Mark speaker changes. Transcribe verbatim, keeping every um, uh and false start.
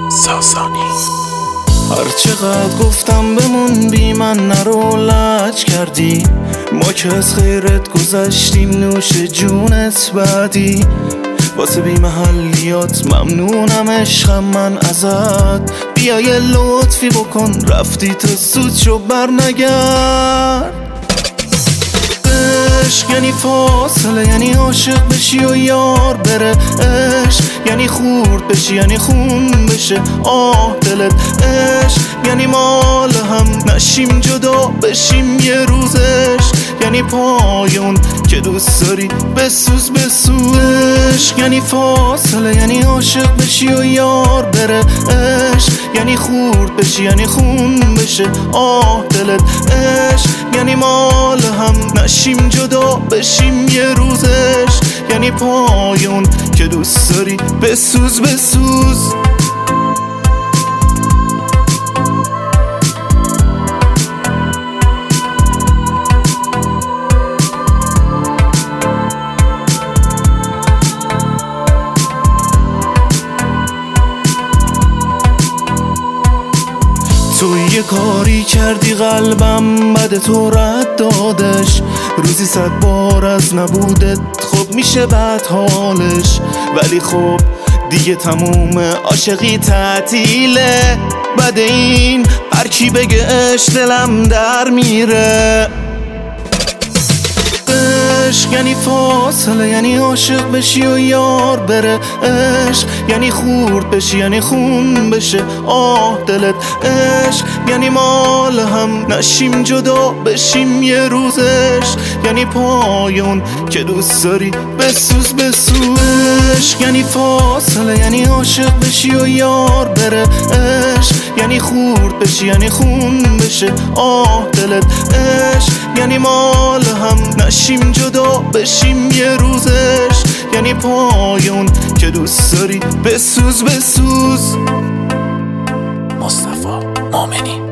Speaker 1: ساسانی.
Speaker 2: هر چقدر گفتم بمون بی من نرو لج کردی، ما که از خیرت گذشتیم نوش جونت بعدی. واسه بی محلیات ممنونم عشقم من ازت، بیا یه لطفی بکن رفتی تو سود شو بر نگرد. عشق یعنی فاصله، یعنی عاشق بشی و یار بره. عشق یعنی خورد بشی، یعنی خون بشه آه دلت. عشق یعنی مال هم نشیم جدا بشیم یه روزش، یعنی پایون که دوست داری بسوز بسوز. عشق یعنی فاصله، یعنی عاشق بشی و یار بره. عشق یعنی خورد بشی، یعنی خون بشه آه دلت. عشق یعنی مال هم نشیم جدا بشیم یه روزش، یعنی پایون که دوست داری بسوز بسوز. تو یه کاری کردی قلبم بد تو رد دادش، روزی صد بار از نبودت خب میشه بد حالش. ولی خب دیگه تموم عاشقی تعطیله، بعد این هر کی بگه اش دلم در میره. عشق یعنی فاصله، یعنی عاشق بشی و یار بره. عشق یعنی خورد بشی، یعنی خون بشه آه دلت. عشق یعنی مال هم نشیم جدا بشیم یه روزش، یعنی پایون که دوست داری بسوز بسوز. عشق یعنی فاصله، یعنی عاشق بشی و یار بره. عشق یعنی خورد بشی، یعنی خون بشه آه دلت. عشق یعنی مال هم نشیم جدا بشیم یه روزش، یعنی پایون که دوست داری بسوز بسوز.
Speaker 1: مصطفی مؤمنی.